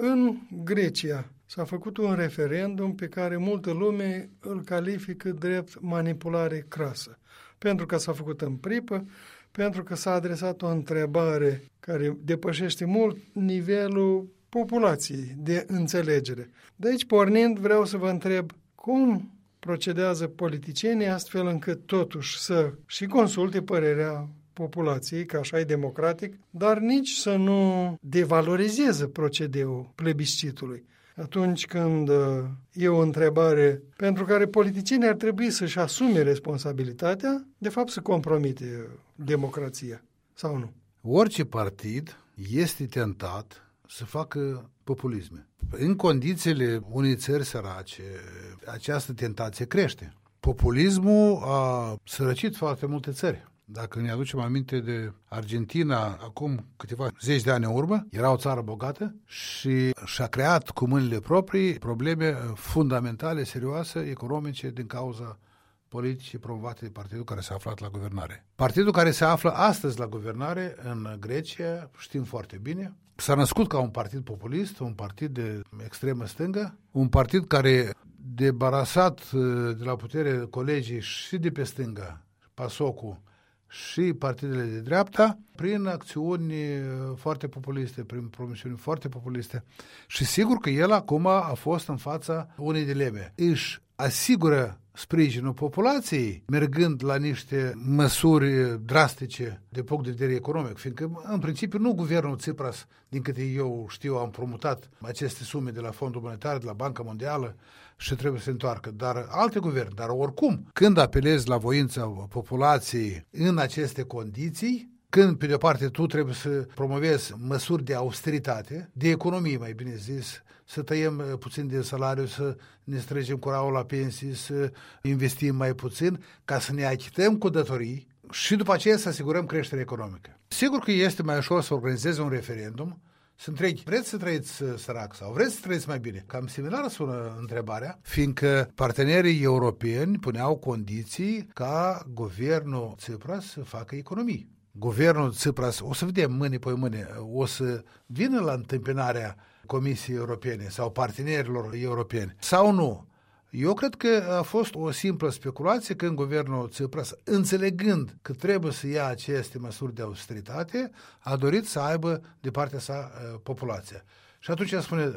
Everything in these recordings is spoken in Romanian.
În Grecia s-a făcut un referendum pe care multă lume îl califică drept manipulare crasă. Pentru că s-a făcut în pripă, pentru că s-a adresat o întrebare care depășește mult nivelul populației de înțelegere. De aici, pornind, vreau să vă întreb cum procedează politicienii astfel încât totuși să și consulte părerea populației, că așa e democratic, dar nici să nu devalorizeze procedeul plebiscitului. Atunci când e o întrebare pentru care politicienii ar trebui să-și asume responsabilitatea, de fapt să compromite democrația, sau nu? Orice partid este tentat să facă populisme. În condițiile unei țări sărace, această tentație crește. Populismul a sărăcit foarte multe țări. Dacă ne aducem aminte de Argentina, acum câteva zeci de ani în urmă, era o țară bogată și și-a creat cu mâinile proprii probleme fundamentale, serioase, economice, din cauza politicii promovate de partidul care s-a aflat la guvernare. Partidul care se află astăzi la guvernare în Grecia, știm foarte bine, s-a născut ca un partid populist, un partid de extremă stângă, un partid care, debarasat de la putere colegii și de pe stânga, PASOK-ul, și partidele de dreapta, prin acțiuni foarte populiste, prin promisiuni foarte populiste. Și sigur că el acum a fost în fața unei dileme. Își asigură sprijinul populației, mergând la niște măsuri drastice de punct de vedere economic, fiindcă, în principiu, nu guvernul Tsipras, din câte eu știu, a împrumutat aceste sume de la Fondul Monetar, de la Banca Mondială și trebuie să se întoarcă, dar alte guverne. Dar oricum, când apelezi la voința populației în aceste condiții, când, pe de-o parte, tu trebuie să promovezi măsuri de austeritate, de economie, mai bine zis, să tăiem puțin din salariu, să ne strângem curaul la pensii, să investim mai puțin, ca să ne achităm cu datorii și după aceea să asigurăm creșterea economică. Sigur că este mai ușor să organizezi un referendum, să întrebi, vreți să trăiți sărac sau vreți să trăiți mai bine? Cam similar sună întrebarea, fiindcă partenerii europeni puneau condiții ca guvernul Tsipras să facă economii. Guvernul Tsipras, o să vedem mâine pe mâine, o să vină la întâmpinarea Comisiei Europene sau partenerilor europeni sau nu. Eu cred că a fost o simplă speculație când guvernul Tsipras, înțelegând că trebuie să ia aceste măsuri de austeritate, a dorit să aibă de partea sa populația. Și atunci spune,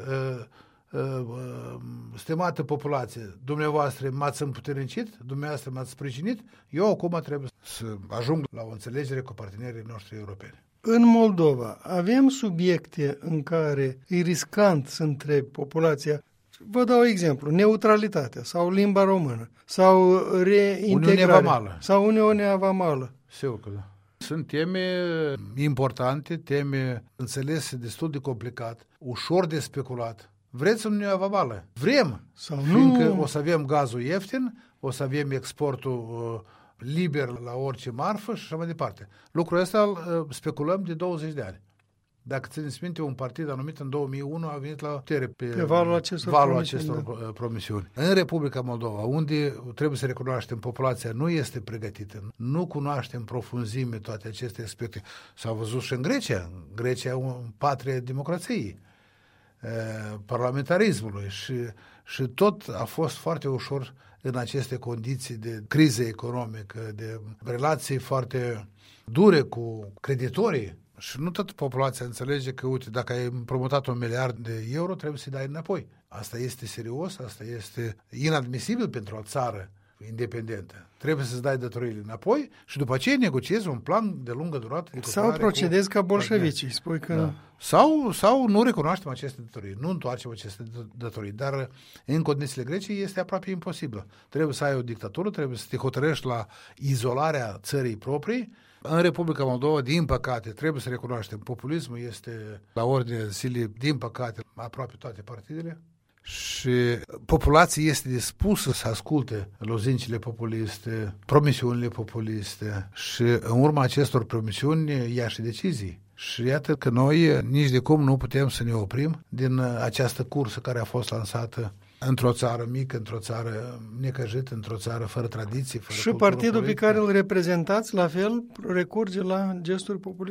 stimată populație, dumneavoastră m-ați împuternicit, dumneavoastră m-ați sprijinit, eu acum trebuie să ajung la o înțelegere cu partenerii noștri europeni. În Moldova avem subiecte în care e riscant să întrebi populația. Vă dau exemplu, neutralitatea sau limba română sau reintegrarea sau Uniunea Vamală. Sigur că da. Sunt teme importante, teme înțelese destul de complicat, ușor de speculat. Vreți Uniunea Vamală? Vrem! Sau fiindcă nu. o să avem gazul ieftin, o să avem exportul liber la orice marfă și așa mai departe. Lucrul ăsta îl speculăm de 20 de ani. Dacă țineți minte, un partid anumit în 2001 a venit la putere pe valul acestor promisiuni. În Republica Moldova, unde trebuie să recunoaștem, populația nu este pregătită, nu cunoaște în profunzime toate aceste aspecte. S-a văzut și în Grecia. Grecia e o patrie democrației, parlamentarismului și tot a fost foarte ușor în aceste condiții de criză economică, de relații foarte dure cu creditorii. Și nu toată populația înțelege că, uite, dacă ai împrumutat 1 miliard de euro, trebuie să-i dai înapoi. Asta este serios, asta este inadmisibil pentru o țară independentă. Trebuie să-ți dai datoriile înapoi și după aceea negociezi un plan de lungă durată. Sau procedezi ca bolșevicii, spui că... Da. Sau nu recunoaștem aceste datorii, nu întoarcem aceste datorii, dar în condițiile Greciei este aproape imposibil. Trebuie să ai o dictatură, trebuie să te hotărăști la izolarea țării proprii. În Republica Moldova, din păcate, trebuie să recunoaștem, populismul este la ordinea zilei, din păcate, aproape toate partidele. Și populația este dispusă să asculte lozincile populiste, promisiunile populiste și în urma acestor promisiuni ia și decizii. Și iată că noi nici de cum nu putem să ne oprim din această cursă care a fost lansată într-o țară mică, într-o țară necăjită, într-o țară fără tradiții, fără și partidul politică. Pe care îl reprezentați, la fel, recurge la gesturi populiste?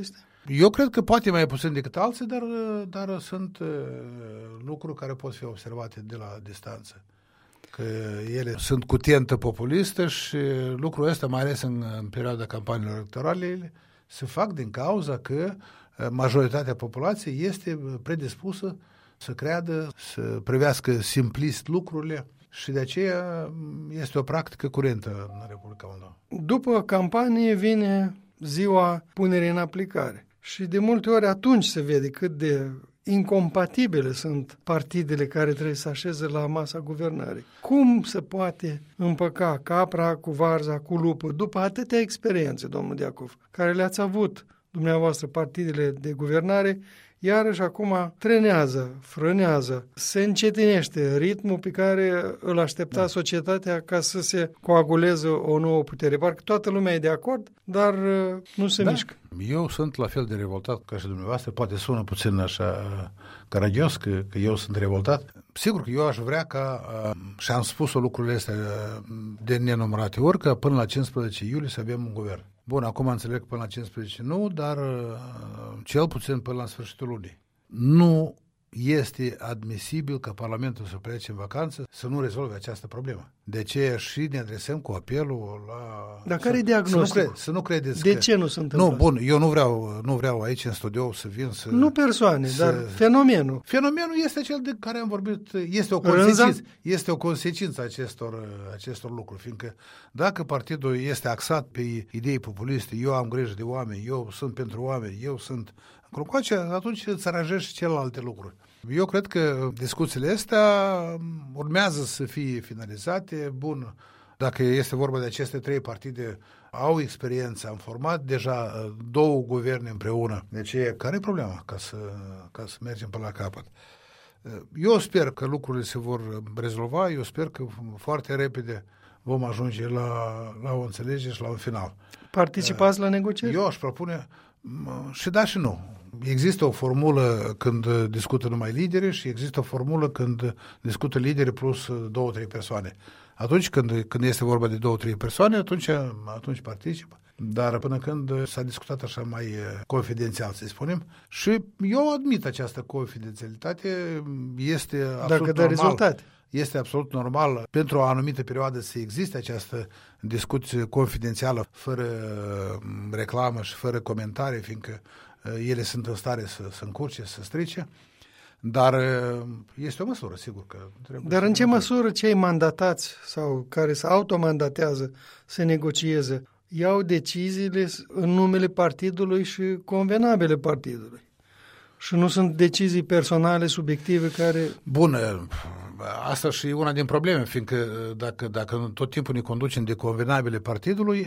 Eu cred că poate mai puțin decât alții, dar sunt lucruri care pot fi observate de la distanță. Că ele sunt cu tentă populistă și lucrul ăsta, mai ales în perioada campaniilor electorale, se fac din cauza că majoritatea populației este predispusă să creadă, să privească simplist lucrurile și de aceea este o practică curentă în Republica Moldova. După campanie vine ziua punerii în aplicare și de multe ori atunci se vede cât de incompatibile sunt partidele care trebuie să așeze la masa guvernării. Cum se poate împăca capra cu varza, cu lupul, după atâtea experiențe, domnul Diacov, care le-ați avut dumneavoastră partidele de guvernare, iarăși acum trenează, frânează, se încetinește ritmul pe care îl aștepta societatea ca să se coaguleze o nouă putere. Parcă toată lumea e de acord, dar nu se mișcă. Eu sunt la fel de revoltat ca și dumneavoastră, poate sună puțin așa caragios că eu sunt revoltat. Sigur că eu aș vrea ca, și am spus-o lucrurile astea de nenumărate ori, că până la 15 iulie să avem un guvern. Bun, acum înțeleg că până la 15 nu, dar cel puțin până la sfârșitul lunii. Nu este admisibil ca Parlamentul să plece în vacanță să nu rezolve această problemă. De ce și ne adresăm cu apelul la... Dar care e diagnosticul? Să nu credeți de că... ce nu se întâmplă? Nu, bun, eu nu vreau aici în studio să vin să... Nu persoane, dar fenomenul. Fenomenul este cel de care am vorbit, este o consecință acestor lucruri, fiindcă dacă partidul este axat pe idei populiste, eu am grijă de oameni, eu sunt pentru oameni, eu sunt... atunci îți aranjezi și celelalte lucruri. Eu cred că discuțiile astea urmează să fie finalizate. Bun, dacă este vorba de aceste 3 partide, au experiență, am format deja 2 guverne împreună. Deci, care e problema ca să mergem până la capăt? Eu sper că lucrurile se vor rezolva, eu sper că foarte repede vom ajunge la o înțelegere și la un final. Participați la negocieri? Eu aș propune și da și nu. Există o formulă când discută numai lideri și există o formulă când discută lideri plus 2-3 persoane. Atunci când este vorba de 2-3 persoane, atunci participă. Dar până când s-a discutat așa mai confidențial, să spunem, și eu admit această confidențialitate, este absolut normal. Rezultate. Este absolut normal pentru o anumită perioadă să existe această discuție confidențială, fără reclamă și fără comentarii, fiindcă ele sunt în stare să încurce, să strice, dar este o măsură, sigur că trebuie. Dar în ce măsură cei mandatați sau care se automandatează să negocieze iau deciziile în numele partidului și convenabile partidului? Și nu sunt decizii personale, subiective care... Bun, asta și una din probleme, fiindcă dacă tot timpul ne conducem de convenabile partidului,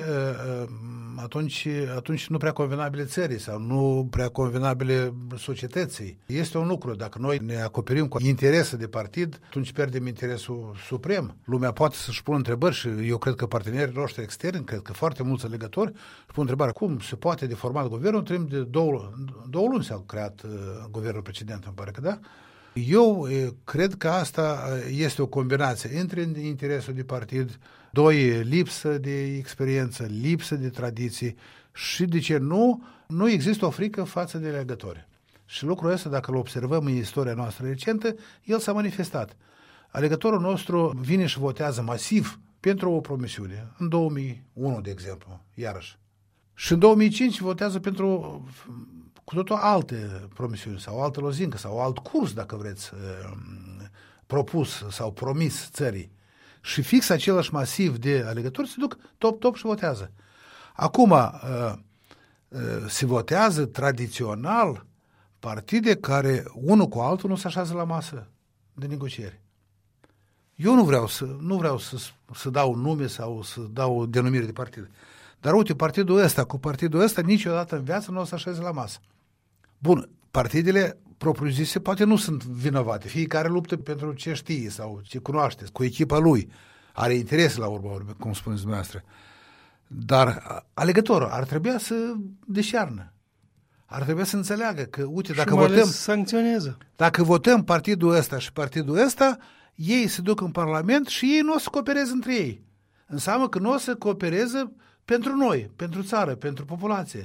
atunci nu prea convenabile țării sau nu prea convenabile societății. Este un lucru, dacă noi ne acoperim cu interese de partid, atunci pierdem interesul suprem. Lumea poate să-și pună întrebări și eu cred că partenerii noștri externi, cred că foarte mulți alegători, își pun întrebarea, cum se poate de format guvernul, timp de două luni s-a creat guvernul precedent, îmi pare că da. Eu cred că asta este o combinație între interesul de partid, 2, lipsă de experiență, lipsă de tradiții și, de ce nu există o frică față de alegători. Și lucrul ăsta, dacă îl observăm în istoria noastră recentă, el s-a manifestat. Alegătorul nostru vine și votează masiv pentru o promisiune, în 2001, de exemplu, iarăși. Și în 2005 votează pentru cu totul alte promisiuni sau altă lozincă sau alt curs, dacă vreți, propus sau promis țării. Și fix același masiv de alegători se duc top și votează. Acum se votează tradițional partide care unul cu altul nu se așează la masă de negocieri. Eu nu vreau să dau nume sau să dau denumire de partide. Dar uite, partidul ăsta cu partidul ăsta niciodată în viață nu o să așeze la masă. Bun, partidele propriu-zise poate nu sunt vinovate. Fiecare luptă pentru ce știe sau ce cunoaște, cu echipa lui. Are interese la urmă, cum spuneți dumneavoastră. Dar alegătorul ar trebui să deșearnă. Ar trebui să înțeleagă că, uite, dacă votăm... sancționează. Dacă votăm partidul ăsta și partidul ăsta, ei se duc în Parlament și ei nu o să coopereze între ei. Înseamnă că nu o să coopereze pentru noi, pentru țară, pentru populație.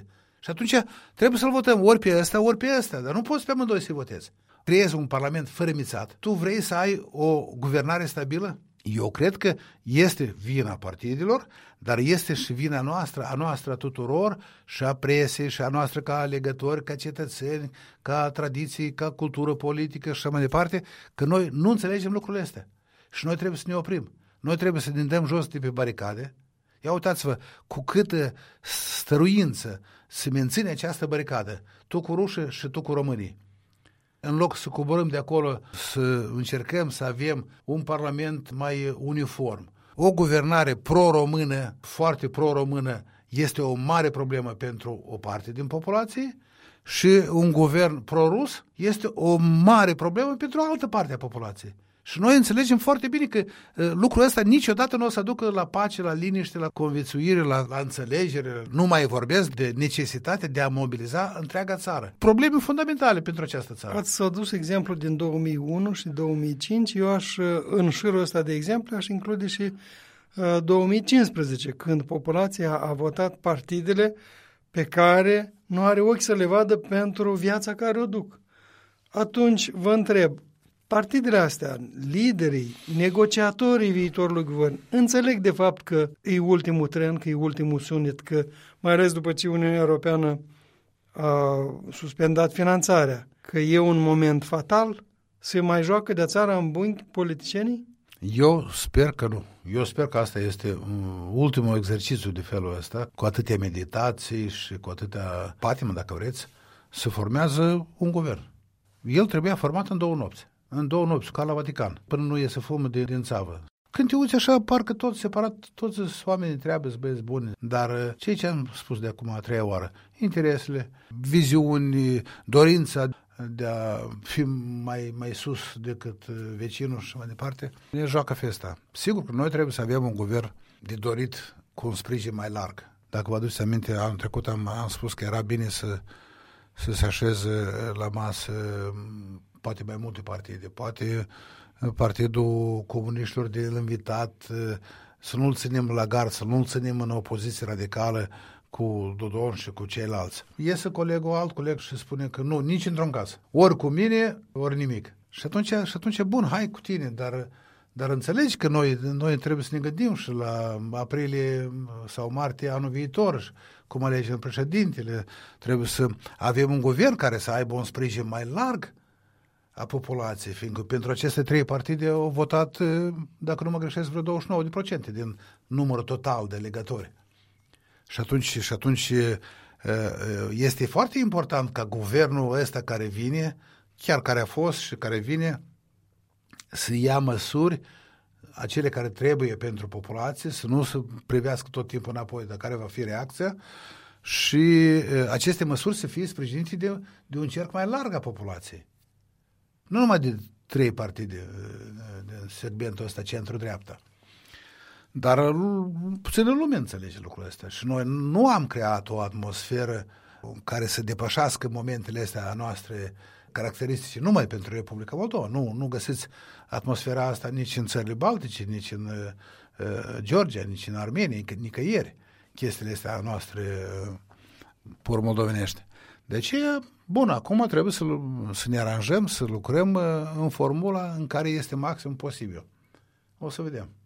Și atunci trebuie să-l votăm ori pe ăsta, ori pe ăsta, dar nu poți pe amândoi să-i votezi. Creezi un parlament fărâmițat. Tu vrei să ai o guvernare stabilă? Eu cred că este vina partidelor, dar este și vina noastră, a noastră tuturor, și a presei, și a noastră ca alegători, ca cetățeni, ca tradiții, ca cultură politică și așa mai departe, că noi nu înțelegem lucrurile astea. Și noi trebuie să ne oprim. Noi trebuie să ne dăm jos de pe baricade. Ia uitați-vă cu câtă stăruință se menține această baricadă, tu cu rușii și tu cu românii. În loc să coborâm de acolo, să încercăm să avem un parlament mai uniform. O guvernare pro-română, foarte pro-română, este o mare problemă pentru o parte din populație și un guvern pro-rus este o mare problemă pentru o altă parte a populației. Și noi înțelegem foarte bine că lucrul ăsta niciodată nu o să aducă la pace, la liniște, la conviețuire, la înțelegere. Nu mai vorbesc de necesitatea de a mobiliza întreaga țară. Probleme fundamentale pentru această țară. Ați adus exemplu din 2001 și 2005. Eu în șirul ăsta de exemple, aș include și 2015, când populația a votat partidele pe care nu are ochi să le vadă pentru viața care o duc. Atunci vă întreb, partidele astea, liderii, negociatorii viitorului guvern, înțeleg de fapt că e ultimul tren, că e ultimul sunet, că mai ales după ce Uniunea Europeană a suspendat finanțarea, că e un moment fatal, se mai joacă de țara în buni politicienii? Eu sper că nu. Eu sper că asta este ultimul exercițiu de felul ăsta, cu atâtea meditații și cu atâtea patimă, dacă vreți, se formează un guvern. El trebuia format în 2 nopți. În 2 nopți, ca la Vatican, până nu iese fumul din țavă. Când te uiți așa, parcă tot separat, toți oamenii treabă, băieți buni, dar ceea ce am spus de acum a 3-a oară, interesele, viziuni, dorința de a fi mai sus decât vecinul și mai departe, ne joacă festa. Sigur că noi trebuie să avem un guvern de dorit cu un sprijin mai larg. Dacă vă aduceți aminte, anul trecut am spus că era bine să se așeze la masă poate mai multe partide, poate Partidul Comuniștilor de invitat, să nu-l ținem la gard, să nu-l ținem în opoziție radicală cu Dodon și cu ceilalți. Iese alt coleg și spune că nu, nici într-un caz. Ori cu mine, ori nimic. Și atunci bun, hai cu tine, dar înțelegi că noi trebuie să ne gândim și la aprilie sau martie anul viitor, cum alegem președintele, trebuie să avem un guvern care să aibă un sprijin mai larg a populației, fiindcă pentru aceste 3 partide au votat, dacă nu mă greșesc, vreo 29% din numărul total de alegători. Și atunci este foarte important ca guvernul ăsta care vine, chiar care a fost și care vine, să ia măsuri acele care trebuie pentru populație, să nu se privească tot timpul înapoi de care va fi reacția și aceste măsuri să fie sprijinite de un cerc mai larg a populației. Nu numai de 3 partide de segmentul ăsta centru-dreapta. Dar puțină lume înțelege lucrul ăsta și noi nu am creat o atmosferă care să depășească momentele astea noastre caracteristice numai pentru Republica Moldova. Nu găsiți atmosfera asta nici în țările Baltice, nici în Georgia, nici în Armenia, nicăieri chestiile astea noastre pur moldovenești. De aceea, bun, acum trebuie să ne aranjăm, să lucrăm în formula în care este maxim posibil. O să vedem.